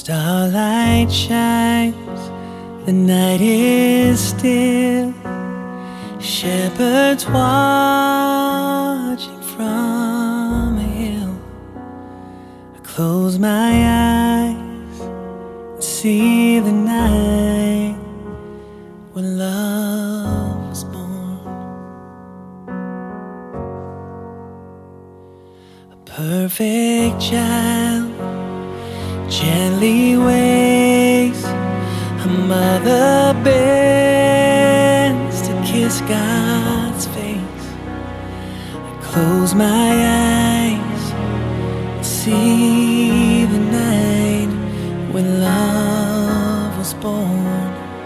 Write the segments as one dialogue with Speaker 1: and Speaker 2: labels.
Speaker 1: Starlight shines, the night is still. Shepherds watching from a hill. I close my eyes and see the night when love was born. A perfect child gently waves, a mother bends to kiss God's face. I close my eyes and see the night when love was born.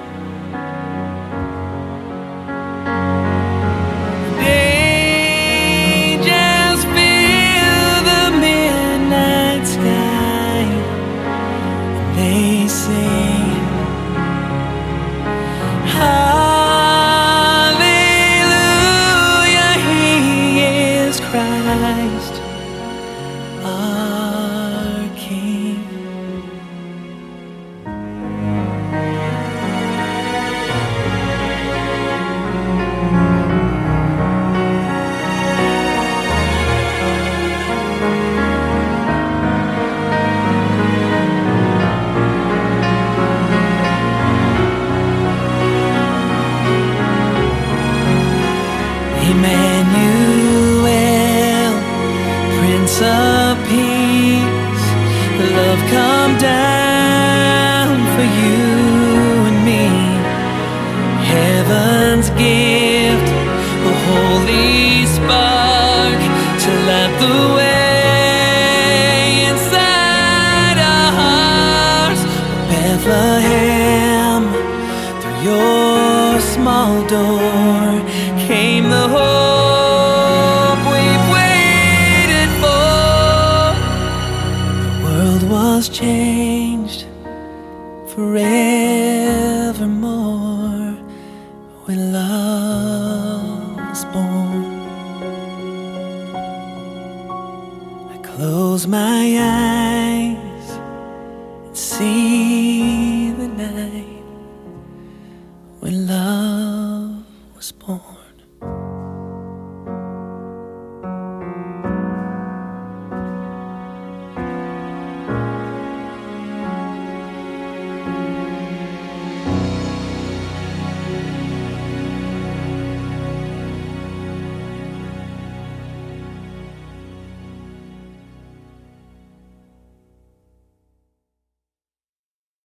Speaker 1: Angels fill the midnight sky. They sing, Hallelujah, He is Christ, our King. Emmanuel, Prince of Peace, love come down for you and me. Heaven's gift, a holy spark to light the way inside our hearts. Bethlehem, through your small door came the hope we've waited for. The world was changed forevermore when love was born. I close my eyes